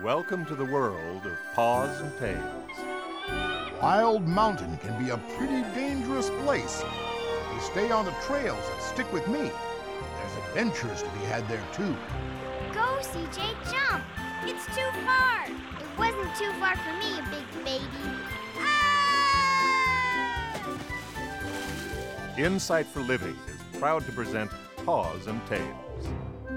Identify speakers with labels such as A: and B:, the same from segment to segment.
A: welcome to the world of Paws and Tales.
B: Wild Mountain can be a pretty dangerous place. If you stay on the trails that stick with me, there's adventures to be had there too.
C: Go, CJ, jump! It's too far! It wasn't too far for me, you big baby. Ah!
A: Insight for Living is proud to present Paws and Tales.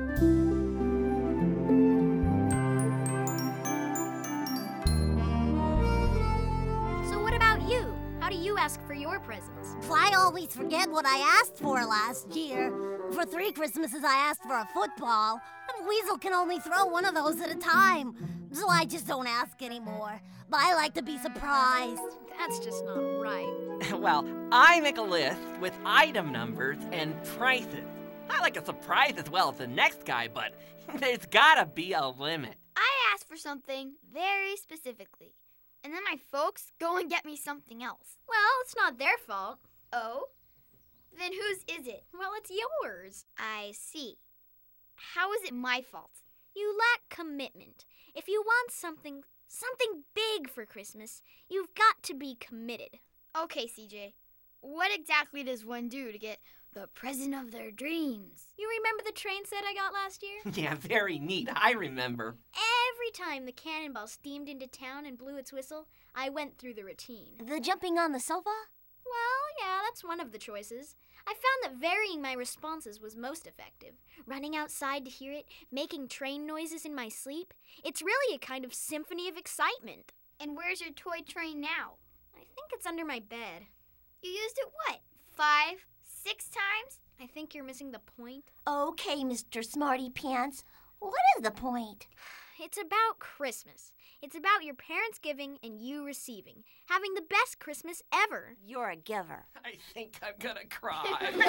C: So what about you? How do you ask for your presents?
D: I always forget what I asked for last year. For 3 Christmases, I asked for a football. And Weasel can only throw one of those at a time. So I just don't ask anymore. But I like to be surprised.
C: That's just not right.
E: Well, I make a list with item numbers and prices. I like a surprise as well as the next guy, but there's gotta be a limit.
C: I asked for something very specifically. And then my folks go and get me something else. Well, it's not their fault. Oh? Then whose is it? Well, it's yours. I see. How is it my fault? You lack commitment. If you want something big for Christmas, you've got to be committed. Okay, CJ. What exactly does one do to get the present of their dreams? You remember the train set I got last year?
E: Yeah, very neat. I remember.
C: Every time the cannonball steamed into town and blew its whistle, I went through the routine.
D: The jumping on the sofa?
C: Well, yeah, that's one of the choices. I found that varying my responses was most effective. Running outside to hear it, making train noises in my sleep. It's really a kind of symphony of excitement. And where's your toy train now? I think it's under my bed. You used it what, 5, 6 times? I think you're missing the point.
D: Okay, Mr. Smarty Pants. What is the point?
C: It's about Christmas. It's about your parents giving and you receiving. Having the best Christmas ever.
D: You're a giver.
E: I think I'm gonna cry.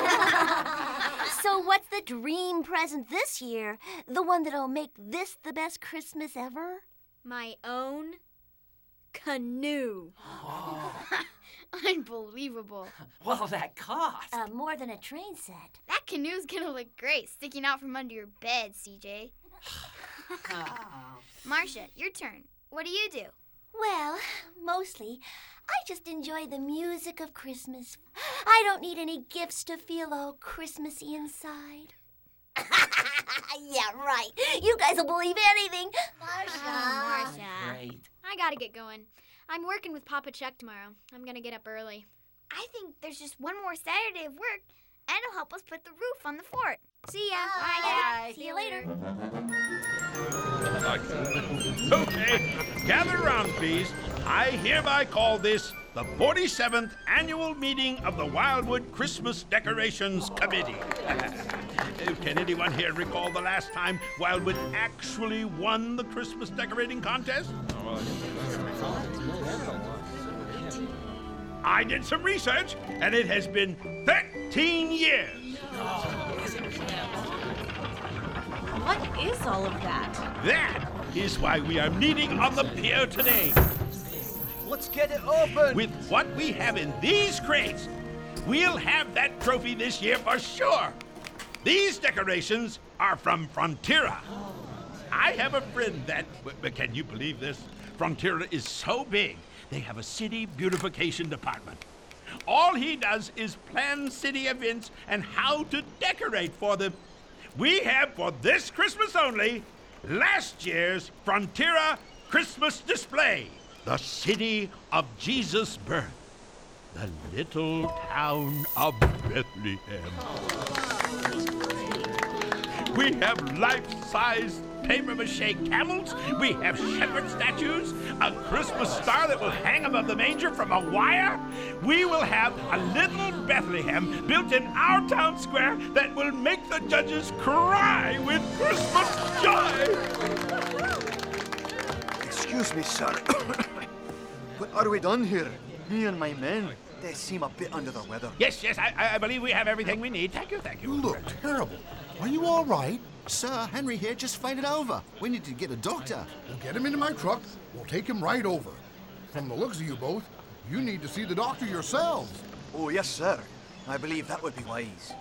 D: So what's the dream present this year? The one that'll make this the best Christmas ever?
C: My own canoe. Unbelievable.
E: Well, that cost.
D: More than a train set.
C: That canoe's gonna look great sticking out from under your bed, CJ. Marcia, your turn. What do you do?
D: Well, mostly, I just enjoy the music of Christmas. I don't need any gifts to feel all Christmassy inside. Yeah, right. You guys will believe anything.
C: Marcia.
E: Great.
C: I gotta get going. I'm working with Papa Chuck tomorrow. I'm gonna get up early. I think there's just one more Saturday of work, and it'll help us put the roof on the fort. See ya.
D: Bye.
C: See you later.
F: Okay, gather around, please. I hereby call this the 47th Annual Meeting of the Wildwood Christmas Decorations Committee. Can anyone here recall the last time Wildwood actually won the Christmas decorating contest? I did some research, and it has been 13 years.
G: What is all of that?
F: That is why we are meeting on the pier today.
H: Let's get it open!
F: With what we have in these crates, we'll have that trophy this year for sure. These decorations are from Frontiera. I have a friend that, but can you believe this? Frontiera is so big, they have a city beautification department. All he does is plan city events and how to decorate for them. We have, for this Christmas only, last year's Frontiera Christmas display, the city of Jesus' birth, the little town of Bethlehem. We have life-size papier-mâché camels. We have shepherd statues, a Christmas star that will hang above the manger from a wire. We will have a little Bethlehem built in our town square that will make the judges cry with Christmas joy.
H: Excuse me, sir. What are we done here? Me and my men, they seem a bit under the weather.
F: Yes, I believe we have everything we need. Thank you.
I: You look terrible. Are you all right? Sir, Henry here just fainted over. We need to get a doctor.
B: We'll get him into my truck. We'll take him right over. From the looks of you both, you need to see the doctor yourselves.
H: Oh, yes, sir. I believe that would be wise.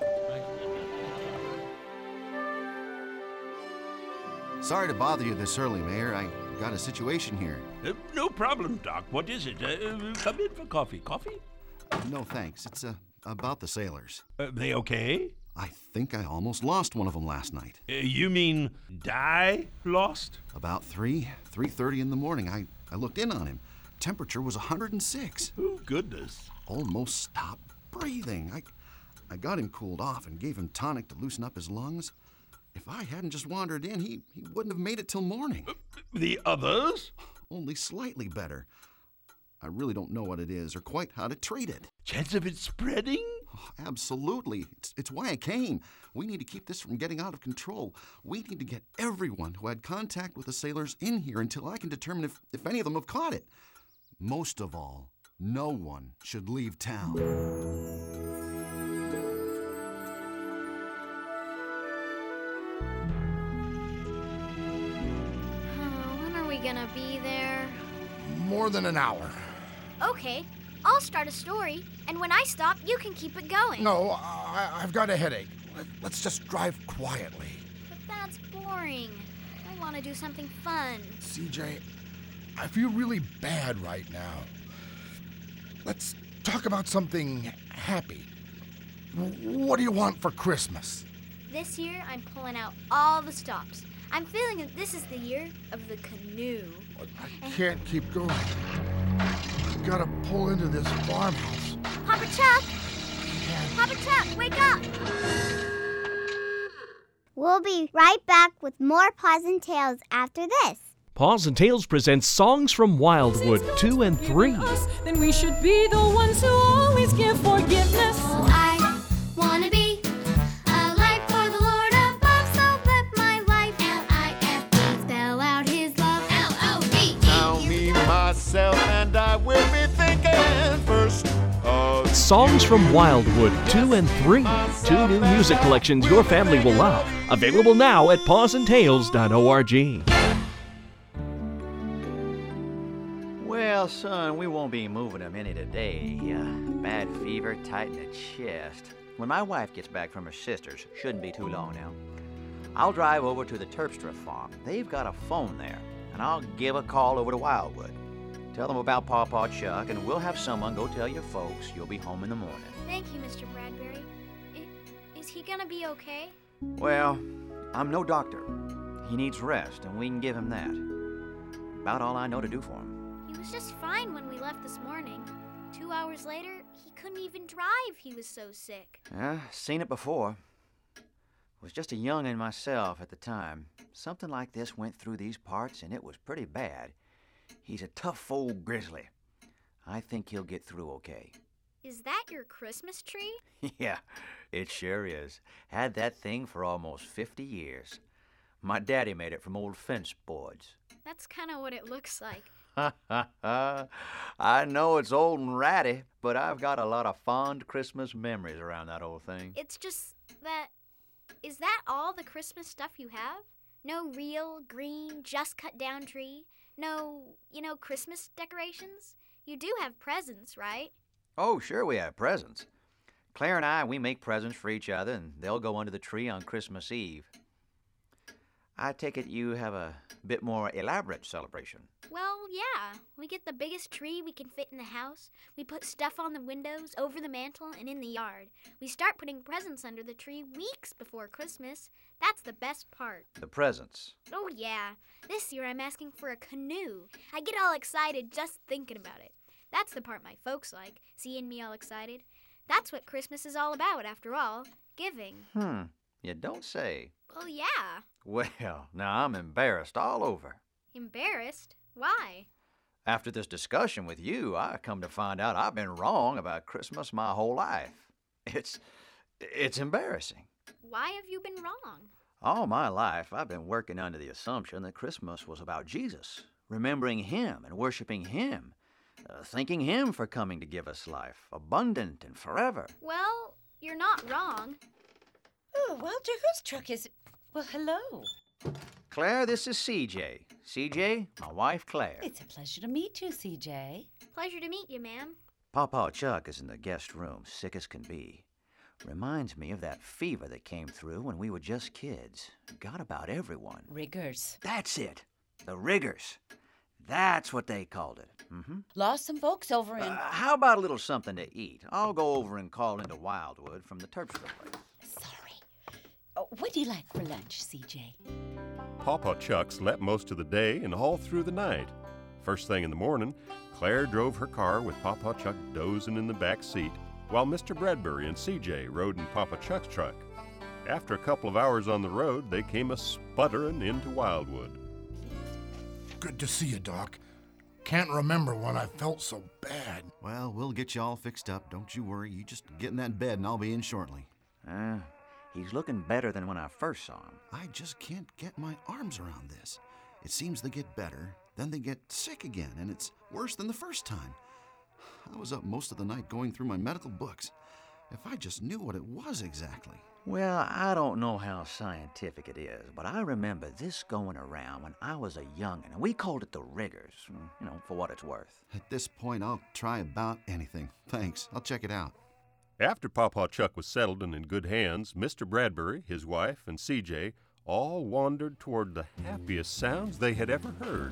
I: Sorry to bother you this early, Mayor. I got a situation here.
F: No problem, Doc. What is it? Come in for coffee. Coffee?
I: No, thanks. It's about the sailors.
F: They okay?
I: I think I almost lost one of them last night.
F: You mean lost?
I: About 3:30 in the morning, I looked in on him. Temperature was 106.
F: Oh, goodness.
I: Almost stopped breathing. I got him cooled off and gave him tonic to loosen up his lungs. If I hadn't just wandered in, he wouldn't have made it till morning.
F: The others?
I: Only slightly better. I really don't know what it is or quite how to treat it.
F: Chance of it spreading?
I: Oh, absolutely. It's why I came. We need to keep this from getting out of control. We need to get everyone who had contact with the sailors in here until I can determine if any of them have caught it. Most of all, no one should leave town.
C: When are we gonna be there?
B: More than an hour.
C: Okay, I'll start a story, and when I stop, you can keep it going.
B: No, I've got a headache. Let's just drive quietly.
C: But that's boring. I want to do something fun.
B: CJ, I feel really bad right now. Let's talk about something happy. What do you want for Christmas?
C: This year, I'm pulling out all the stops. I'm feeling that this is the year of the canoe.
B: I can't keep going. I've got to pull into this farmhouse.
C: Papa Chuck! Papa Chuck, wake up!
J: We'll be right back with more Paws and Tales after this.
K: Paws and Tales presents Songs from Wildwood 2 and 3.
L: Then we should be the ones who always give forgiveness.
C: Oh, I want to be a light for the Lord above, so let my life L-I-F-E spell out his love. L-O-V-E.
H: Now me, myself, and I will be thinking first of
K: Songs from Wildwood 2 and 3. 2 new music collections your family will love. Available now at pawsandtales.org.
M: Well, son, we won't be moving him any today. Bad fever, tight in the chest. When my wife gets back from her sister's, shouldn't be too long now, I'll drive over to the Terpstra farm. They've got a phone there, and I'll give a call over to Wildwood. Tell them about Pawpaw Chuck, and we'll have someone go tell your folks you'll be home in the morning.
C: Thank you, Mr. Bradbury. Is he gonna be okay?
M: Well, I'm no doctor. He needs rest, and we can give him that. About all I know to do for him.
C: He was just fine when we left this morning. 2 hours later, he couldn't even drive. He was so sick.
M: Seen it before. Was just a young'un myself at the time. Something like this went through these parts, and it was pretty bad. He's a tough old grizzly. I think he'll get through okay.
C: Is that your Christmas tree?
M: Yeah, it sure is. Had that thing for almost 50 years. My daddy made it from old fence boards.
C: That's kind of what it looks like.
M: I know it's old and ratty, but I've got a lot of fond Christmas memories around that old thing.
C: It's just that... Is that all the Christmas stuff you have? No real, green, just cut down tree? No, Christmas decorations? You do have presents, right?
M: Oh, sure we have presents. Claire and I, we make presents for each other, and they'll go under the tree on Christmas Eve. I take it you have a bit more elaborate celebration.
C: Well, yeah. We get the biggest tree we can fit in the house. We put stuff on the windows, over the mantel, and in the yard. We start putting presents under the tree weeks before Christmas. That's the best part.
M: The presents?
C: Oh, yeah. This year I'm asking for a canoe. I get all excited just thinking about it. That's the part my folks like, seeing me all excited. That's what Christmas is all about, after all. Giving.
M: You don't say.
C: Well, yeah.
M: Well, now I'm embarrassed all over.
C: Embarrassed? Why?
M: After this discussion with you, I come to find out I've been wrong about Christmas my whole life. It's embarrassing.
C: Why have you been wrong?
M: All my life, I've been working under the assumption that Christmas was about Jesus, remembering Him and worshiping Him, thanking Him for coming to give us life, abundant and forever.
C: Well, you're not wrong.
N: Oh, Walter, whose truck is it? Well, hello.
M: Claire, this is CJ. CJ, my wife Claire.
N: It's a pleasure to meet you, CJ.
C: Pleasure to meet you, ma'am.
M: Pawpaw Chuck is in the guest room, sick as can be. Reminds me of that fever that came through when we were just kids. Got about everyone.
N: Riggers.
M: That's it. The Riggers. That's what they called it. Mm-hmm.
N: Lost some folks over in...
M: How about a little something to eat? I'll go over and call into Wildwood from the Terpstra place.
N: Sorry. What do you like for lunch, CJ?
A: Papa Chuck slept most of the day and all through the night. First thing in the morning, Claire drove her car with Papa Chuck dozing in the back seat, while Mr. Bradbury and CJ rode in Papa Chuck's truck. After a couple of hours on the road, they came a-sputtering into Wildwood.
B: Good to see you, Doc. Can't remember when I felt so bad.
I: Well, we'll get you all fixed up. Don't you worry. You just get in that bed and I'll be in shortly.
M: He's looking better than when I first saw him.
I: I just can't get my arms around this. It seems they get better, then they get sick again, and it's worse than the first time. I was up most of the night going through my medical books. If I just knew what it was exactly.
M: Well, I don't know how scientific it is, but I remember this going around when I was a young'un, and we called it the Riggers, for what it's worth.
I: At this point, I'll try about anything. Thanks. I'll check it out.
A: After Papa Chuck was settled and in good hands, Mr. Bradbury, his wife, and CJ all wandered toward the happiest sounds they had ever heard.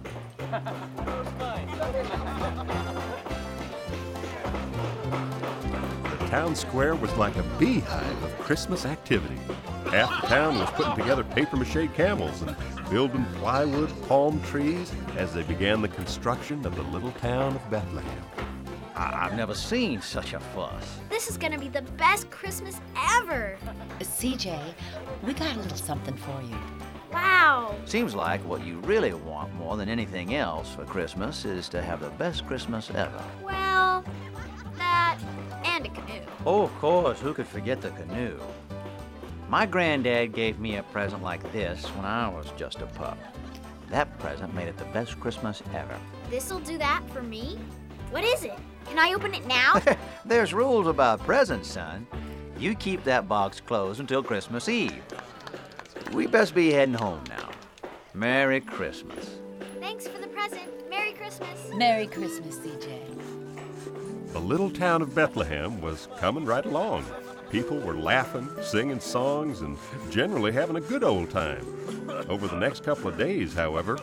A: The town square was like a beehive of Christmas activity. Half the town was putting together papier-mâché camels and building plywood palm trees as they began the construction of the little town of Bethlehem.
M: I've never seen such a fuss.
C: This is gonna be the best Christmas ever.
N: CJ, we got a little something for you.
C: Wow.
M: Seems like what you really want more than anything else for Christmas is to have the best Christmas ever.
C: Well, that and a canoe.
M: Oh, of course, who could forget the canoe? My granddad gave me a present like this when I was just a pup. That present made it the best Christmas ever.
C: This'll do that for me? What is it? Can I open it now?
M: There's rules about presents, son. You keep that box closed until Christmas Eve. We best be heading home now. Merry Christmas.
C: Thanks for the present. Merry Christmas.
N: Merry Christmas, CJ.
A: The little town of Bethlehem was coming right along. People were laughing, singing songs, and generally having a good old time. Over the next couple of days, however,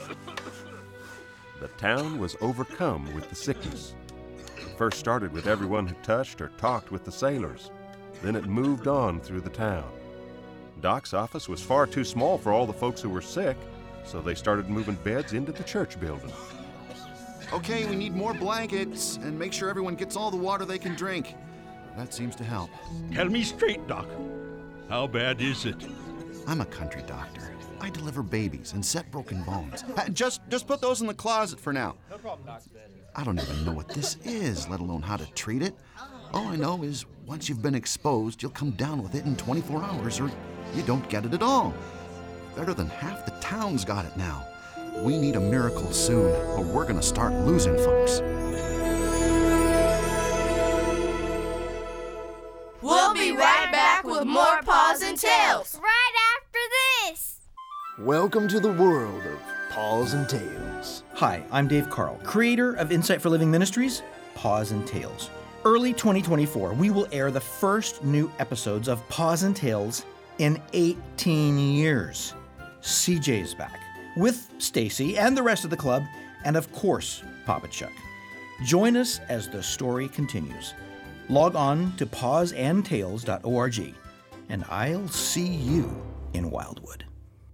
A: the town was overcome with the sickness. It first started with everyone who touched or talked with the sailors. Then it moved on through the town. Doc's office was far too small for all the folks who were sick, so they started moving beds into the church building.
I: Okay, we need more blankets, and make sure everyone gets all the water they can drink. That seems to help.
F: Tell me straight, Doc. How bad is it?
I: I'm a country doctor. I deliver babies and set broken bones. Just put those in the closet for now.
O: No problem, Doc.
I: I don't even know what this is, let alone how to treat it. All I know is once you've been exposed, you'll come down with it in 24 hours or you don't get it at all. Better than half the town's got it now. We need a miracle soon, or we're gonna start losing folks.
P: We'll be right back with more Paws and Tales.
C: Right after this.
Q: Welcome to the world of Paws and Tales. Hi, I'm Dave Carl, creator of Insight for Living Ministries, Paws and Tales. Early 2024, we will air the first new episodes of Paws and Tales in 18 years. CJ's back, with Stacy and the rest of the club, and of course, Papa Chuck. Join us as the story continues. Log on to pawsandtales.org, and I'll see you in Wildwood.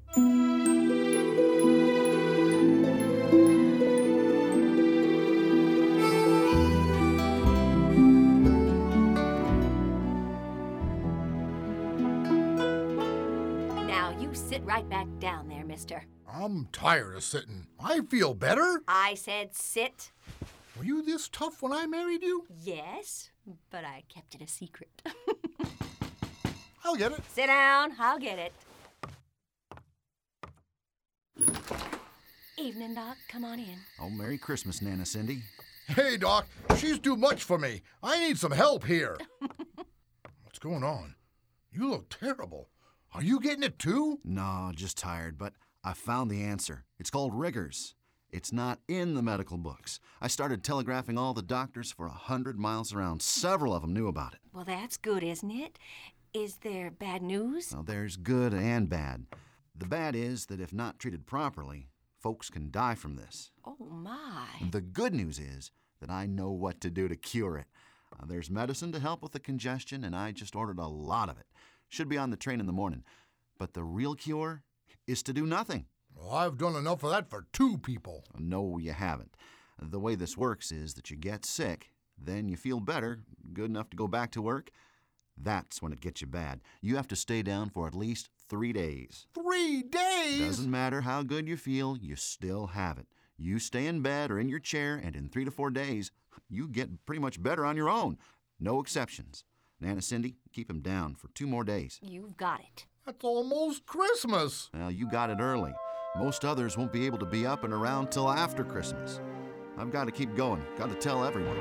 R: Now, you sit right back down there, mister.
B: I'm tired of sitting. I feel better.
R: I said sit.
B: Were you this tough when I married you?
R: Yes, but I kept it a secret.
B: I'll get it.
R: Sit down. I'll get it. Evening, Doc. Come on in.
I: Oh, Merry Christmas, Nana Cindy.
B: Hey, Doc, she's too much for me. I need some help here. What's going on? You look terrible. Are you getting it too?
I: No, just tired, but I found the answer. It's called Riggers. It's not in the medical books. I started telegraphing all the doctors for 100 miles around. Several of them knew about it.
R: Well, that's good, isn't it? Is there bad news?
I: Well, there's good and bad. The bad is that if not treated properly, Folks can die from this.
R: Oh, my.
I: The good news is that I know what to do to cure it. There's medicine to help with the congestion, and I just ordered a lot of it. Should be on the train in the morning. But the real cure is to do nothing.
B: Well, I've done enough of that for 2 people.
I: No, you haven't. The way this works is that you get sick, then you feel better, good enough to go back to work. That's when it gets you bad. You have to stay down for at least 3 days.
B: 3 days?
I: Doesn't matter how good you feel, you still have it. You stay in bed or in your chair, and in 3 to 4 days, you get pretty much better on your own. No exceptions. Nana Cindy, keep him down for 2 more days.
R: You've got it.
B: That's almost Christmas.
I: Well, you got it early. Most others won't be able to be up and around till after Christmas. I've got to keep going. Got to tell everyone.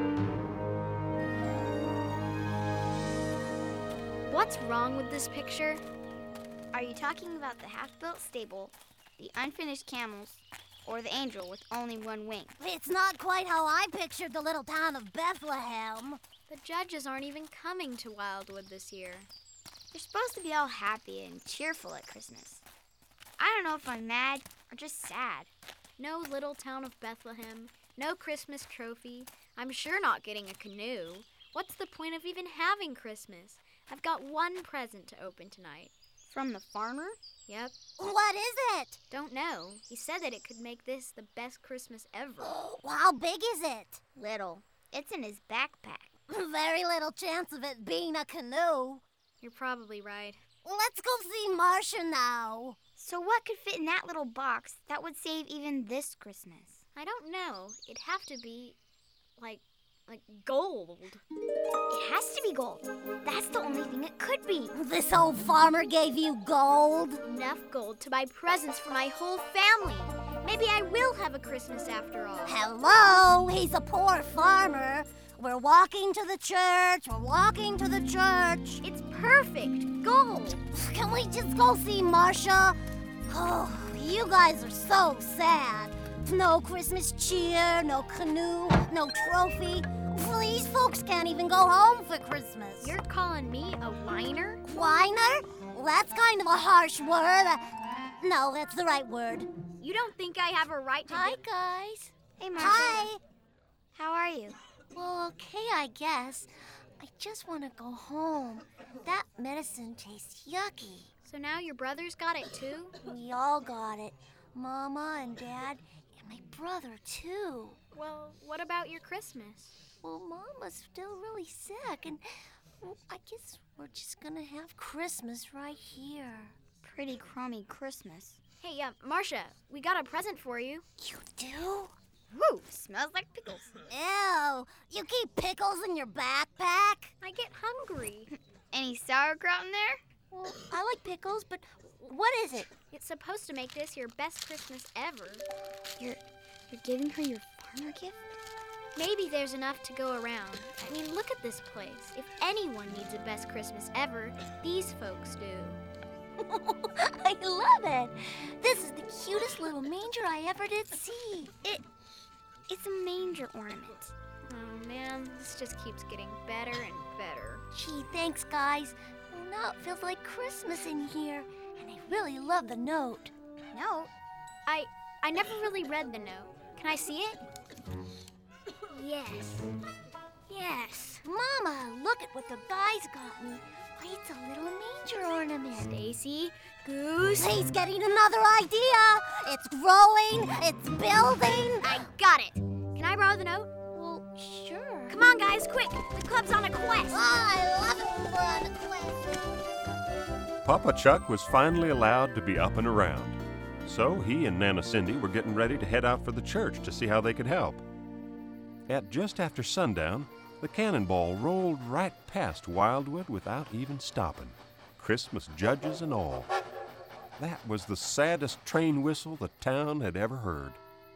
C: What's wrong with this picture? Are you talking about the half-built stable, the unfinished camels, or the angel with only 1 wing?
D: It's not quite how I pictured the little town of Bethlehem.
C: The judges aren't even coming to Wildwood this year. You're supposed to be all happy and cheerful at Christmas. I don't know if I'm mad or just sad.
O: No little town of Bethlehem, no Christmas trophy. I'm sure not getting a canoe. What's the point of even having Christmas? I've got 1 present to open tonight.
C: From the farmer?
O: Yep.
D: What is it?
O: Don't know. He said that it could make this the best Christmas ever.
D: Well, how big is it?
C: Little. It's in his backpack.
D: Very little chance of it being a canoe.
O: You're probably right.
D: Let's go see Marcia now.
C: So what could fit in that little box that would save even this Christmas?
O: I don't know. It'd have to be, like gold.
C: It has to be gold. That's the only thing it could be.
D: This old farmer gave you gold?
O: Enough gold to buy presents for my whole family. Maybe I will have a Christmas after all.
D: Hello, he's a poor farmer. We're walking to the church. We're walking to the church.
O: It's perfect. Gold.
D: Can we just go see Marcia? Oh, you guys are so sad. No Christmas cheer, no canoe, no trophy. These folks can't even go home for Christmas.
O: You're calling me a whiner?
D: Whiner? That's kind of a harsh word. No, that's the right word.
O: You don't think I have a right to...
D: Hi, guys.
C: Hey, Marcia.
D: Hi.
C: How are you?
D: Well, okay, I guess. I just want to go home. That medicine tastes yucky.
O: So now your brother's got it too?
D: We all got it. Mama and Dad and my brother too.
O: Well, what about your Christmas?
D: Well, Mama's still really sick, and I guess we're just gonna have Christmas right here.
C: Pretty crummy Christmas.
O: Hey, Marcia, we got a present for you.
D: You do?
C: Woo, smells like pickles.
D: Ew, you keep pickles in your backpack?
O: I get hungry.
C: Any sauerkraut in there?
D: Well, I like pickles, but what is it?
O: It's supposed to make this your best Christmas ever.
C: You're giving her your farmer gift?
O: Maybe there's enough to go around. I mean, look at this place. If anyone needs a best Christmas ever, these folks do.
D: I love it. This is the cutest little manger I ever did see.
C: It's a manger ornament.
O: Oh, man, this just keeps getting better and better.
D: Gee, thanks, guys. Well, now it feels like Christmas in here, and I really love the note.
O: Note? I never really read the note. Can I see it? Yes.
D: Mama, look at what the guys got me. Why, it's a little manger ornament.
O: Stacy, Goose.
D: He's getting another idea. It's growing. It's building.
O: I got it. Can I borrow the note?
D: Well, sure.
O: Come on, guys, quick. The club's on a quest.
D: Oh, I love it when we're on a quest.
A: Papa Chuck was finally allowed to be up and around. So he and Nana Cindy were getting ready to head out for the church to see how they could help. At just after sundown, the cannonball rolled right past Wildwood without even stopping, Christmas judges and all. That was the saddest train whistle the town had ever heard.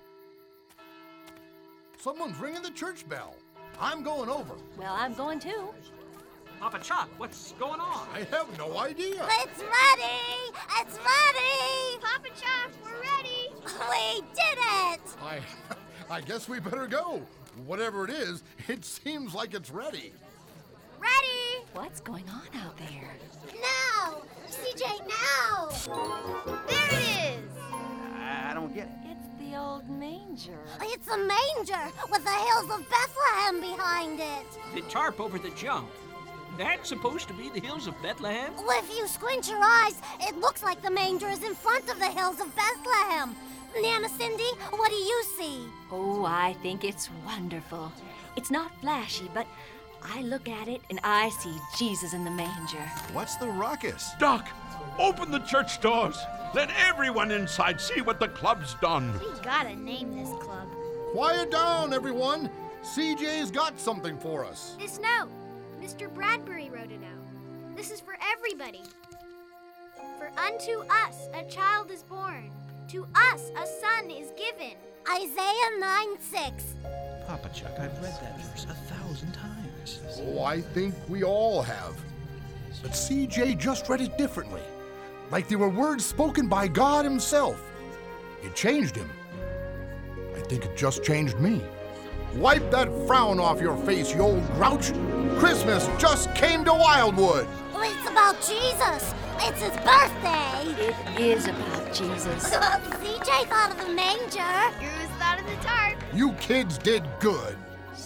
B: Someone's ringing the church bell. I'm going over.
R: Well, I'm going too.
E: Papa Chuck, what's going on?
B: I have no idea.
D: It's ready! It's ready!
C: Papa Chuck, we're ready!
D: We did it!
B: I guess we better go. Whatever it is, it seems like it's ready.
C: Ready!
R: What's going on out there?
D: Now! CJ, now!
C: There it is!
E: I
M: don't get it.
R: It's the old manger.
D: It's a manger with the hills of Bethlehem behind it.
S: The tarp over the jump. That's supposed to be the hills of Bethlehem?
D: Well, if you squint your eyes, it looks like the manger is in front of the hills of Bethlehem. Nana Cindy, what do you see?
R: Oh, I think it's wonderful. It's not flashy, but I look at it and I see Jesus in the manger.
I: What's the ruckus?
F: Doc, open the church doors. Let everyone inside see what the club's done.
C: We gotta name this club.
B: Quiet down, everyone. CJ's got something for us.
O: This note, Mr. Bradbury wrote it out. This is for everybody. For unto us a child is born. To us a son is given.
D: Isaiah 9:6.
Q: Papa Chuck, I've read that verse 1,000 times.
B: Oh, I think we all have. But CJ just read it differently. Like they were words spoken by God himself. It changed him. I think it just changed me. Wipe that frown off your face, you old grouch. Christmas just came to Wildwood.
D: It's about Jesus. It's his birthday.
R: It is about Jesus.
D: CJ thought of the manger.
C: Goose thought of the tarp.
B: You kids did good.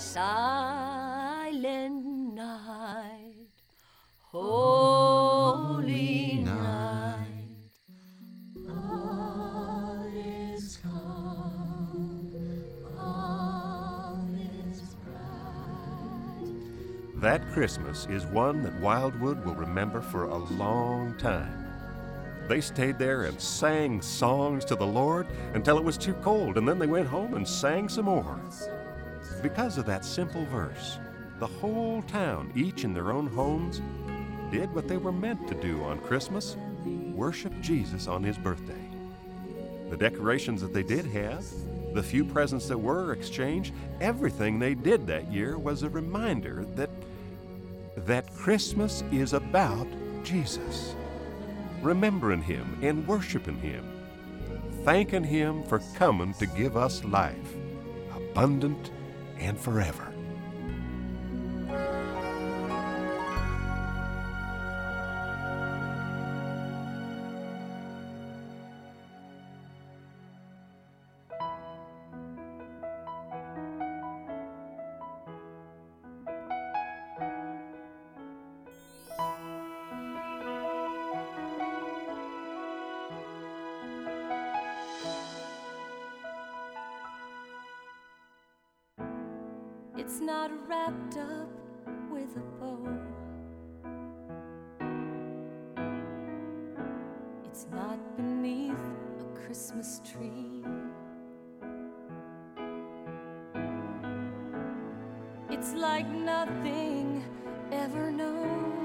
R: Silent night, holy night, all is calm, all is bright.
A: That Christmas is one that Wildwood will remember for a long time. They stayed there and sang songs to the Lord until it was too cold, and then they went home and sang some more. Because of that simple verse, the whole town, each in their own homes, did what they were meant to do on Christmas, worship Jesus on his birthday. The decorations that they did have, the few presents that were exchanged, everything they did that year was a reminder that Christmas is about Jesus. Remembering him and worshiping him, thanking him for coming to give us life, abundant and forever.
L: It's not wrapped up with a bow. It's not beneath a Christmas tree. It's like nothing ever known.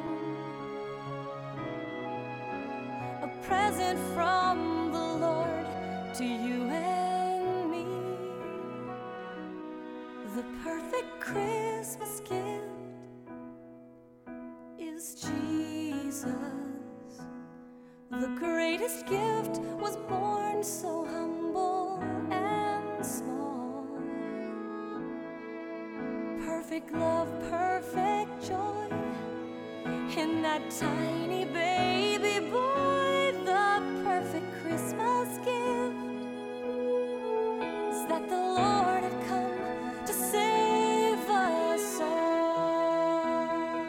L: A present from the Lord to you and me. The perfect Christmas gift is Jesus. The greatest gift was born so humble and small. Perfect love, perfect joy in that tiny baby boy. The perfect Christmas gift is that the Lord had come to save us all.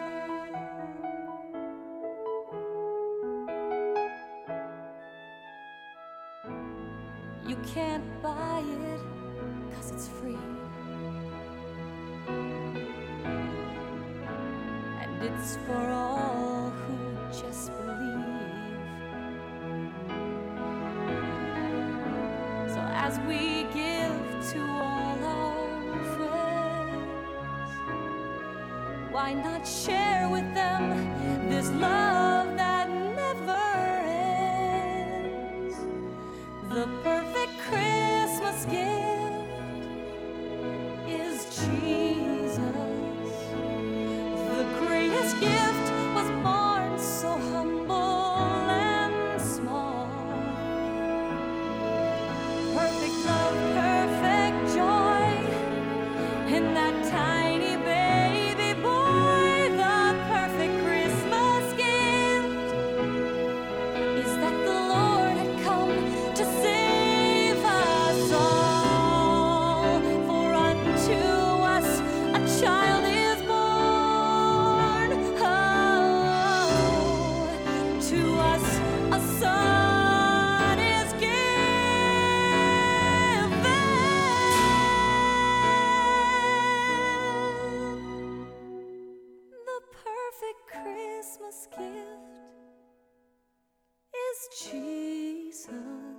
L: You can't buy it 'cause it's free, and it's for all who just believe. So as we give to all our friends, why not share with them this love that never ends? The perfect Christmas gift is Jesus. The greatest gift was born so humble and small. Perfect love, perfect joy in that tiny baby boy. The perfect Christmas gift is that the Lord had come to save us is Jesus,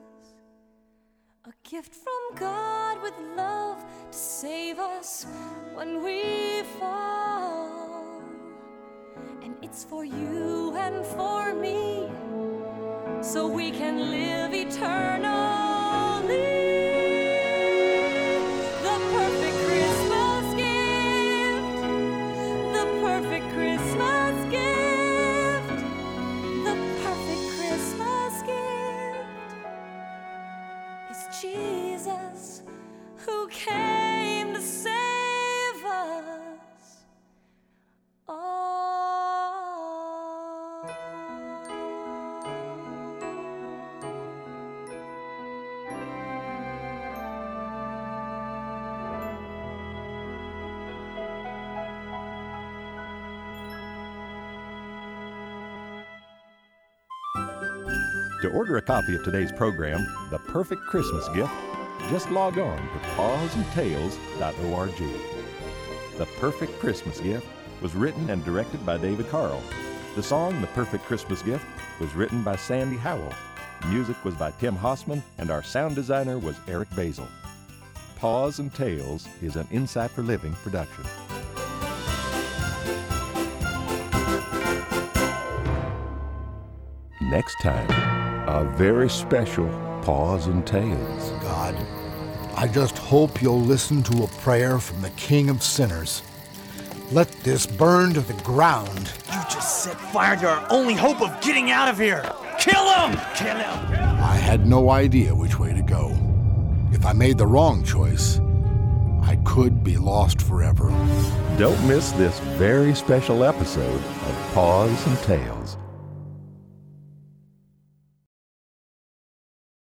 L: a gift from God with love to save us when we fall. And it's for you and for me, so we can live eternally. The perfect Christmas gift, the perfect Christmas gift, the perfect Christmas gift is Jesus, who came to save us all.
A: To order a copy of today's program, The Perfect Christmas Gift, just log on to pawsandtails.org. The Perfect Christmas Gift was written and directed by David Carl. The song The Perfect Christmas Gift was written by Sandy Howell. Music was by Tim Hossman, and our sound designer was Eric Basil. Paws and Tales is an Insight for Living production. Next time, a very special Paws and Tales.
B: God, I just hope you'll listen to a prayer from the King of Sinners. Let this burn to the ground.
Q: You just set fire to our only hope of getting out of here. Kill him! Kill him!
B: I had no idea which way to go. If I made the wrong choice, I could be lost forever.
A: Don't miss this very special episode of Paws and Tales.